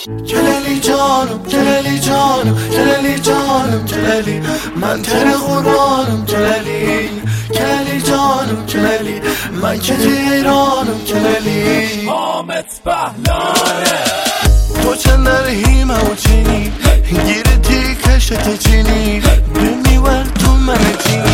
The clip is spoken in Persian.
کلالی جانم کلالی جانم کلالی جانم کلالی من تر قربانم کلالی کلالی جانم کلالی من که ایرانم کلالی حامد پهلانه تو چند رحیمه و چینی گیرتی کشت چینی بمیور تو من چینی